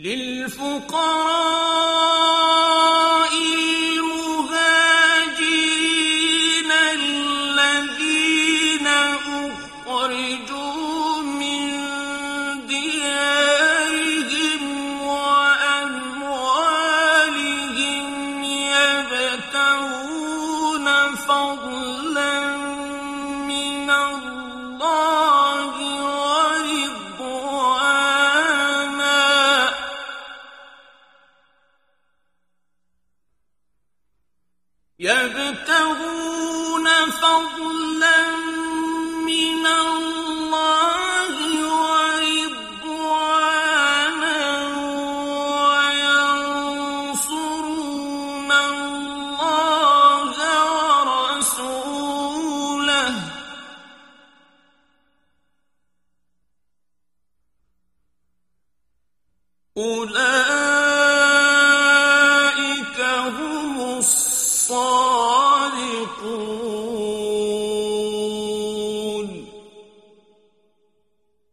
للفقراء المهاجرين الذين أخرجوا من ديارهم وأموالهم يبتغون فضلا من الله ورضوانا وينصرون الله ورسوله أولئك هم الصادقون.